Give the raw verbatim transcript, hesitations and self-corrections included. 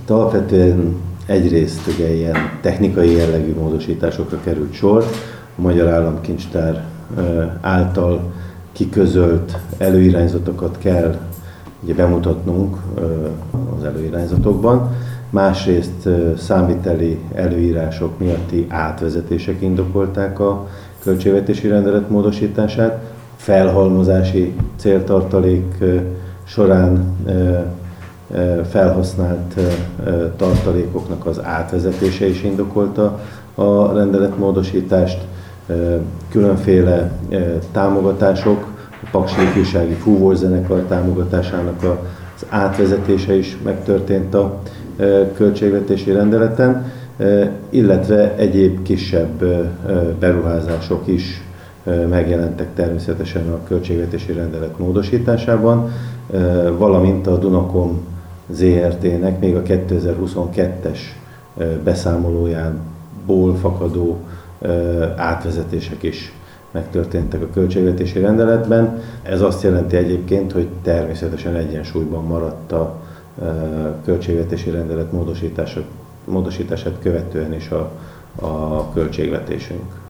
Itt alapvetően egyrészt ugye ilyen technikai jellegű módosításokra került sor. A Magyar Államkincstár által kiközölt előirányzatokat kell ugye bemutatnunk az előirányzatokban. Másrészt számviteli előírások miatti átvezetések indokolták a költségvetési rendelet módosítását. Felhalmozási céltartalék során felhasznált tartalékoknak az átvezetése is indokolta a rendeletmódosítást. Különféle támogatások, a Paksi Ifjúsági Fúvózenekar támogatásának az átvezetése is megtörtént a költségvetési rendeleten, illetve egyéb kisebb beruházások is megjelentek természetesen a költségvetési rendelet módosításában, valamint a Dunakom zé er té-nek még a kétezer-huszonkettes beszámolójából fakadó átvezetések is megtörténtek a költségvetési rendeletben. Ez azt jelenti egyébként, hogy természetesen egyensúlyban maradt a költségvetési rendelet módosítását követően is a, a költségvetésünk.